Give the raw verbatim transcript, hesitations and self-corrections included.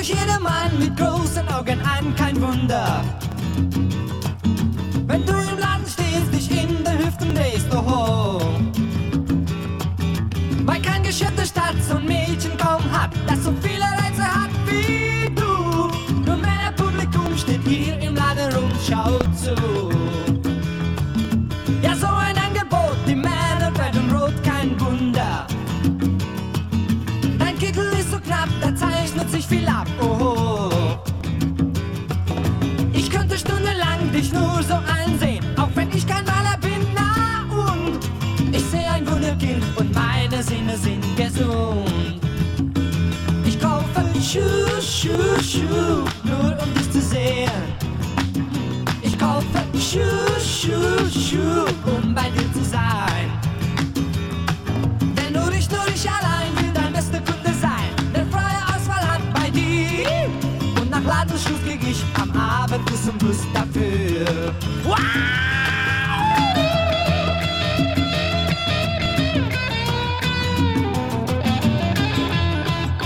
dich jedermann mit großen Augen an, kein Wunder. Wenn du im Laden stehst, dich in der Hüften drehst, oho. Weil kein Geschäft der Stadt so ein Mädchen kaum hat, das so viele Reize hat wie du. Nur Männerpublikum steht hier im Laden rum, schaut zu. Ja, so ein Angebot, die Männer werden rot, kein Wunder. Dein Kittel ist so knapp, da zeichnet sich viel ab, oho. Ich könnte stundenlang dich nur so ansehen, auch wenn ich kein Maler bin, na und ich sehe ein Wunderkind und meine Sinne sind gesund. Ich kaufe Schuh, Schuh, Schuh, nur um dich zu sehen. Ich kaufe Schuh, Schuh, Schuh, um bei dir zu sein. Denn nur ich, nur ich allein will dein bester Kunde sein. Der freie Auswahl hat bei dir. Und nach Ladenschluss krieg ich am Abend Kuss und Bus dafür. Wow!